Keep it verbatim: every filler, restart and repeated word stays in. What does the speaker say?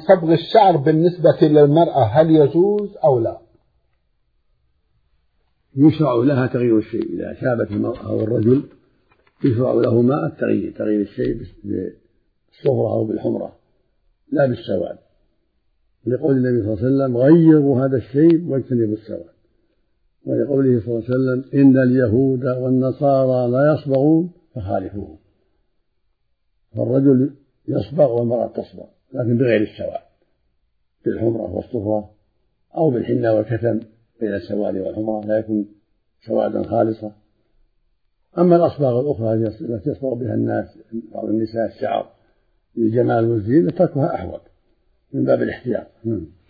صبغ الشعر بالنسبة للمرأة هل يجوز أو لا؟ يشرع لها تغيير الشيء إذا شابت المرأة أو الرجل، يشرع لهما التغيير تغيير الشيء بالصفرة أو بالحمرة لا بالسواد، لقول النبي صلى الله عليه وسلم غيروا هذا الشيء واجتنبوا السواد، ولقوله صلى الله عليه وسلم إن اليهود والنصارى لا يصبغون فخالفوهم. فالرجل يصبغ والمرأة تصبغ لكن بغير السواد، بالحمرة والصفرة أو بالحنة والكتم بين السواد والحمرة لا يكون سوادا خالصة. أما الأصباغ الأخرى التي يصبغ بها الناس بعض النساء الشعر للجمال والزينة تركها أحوط من باب الاحتياط.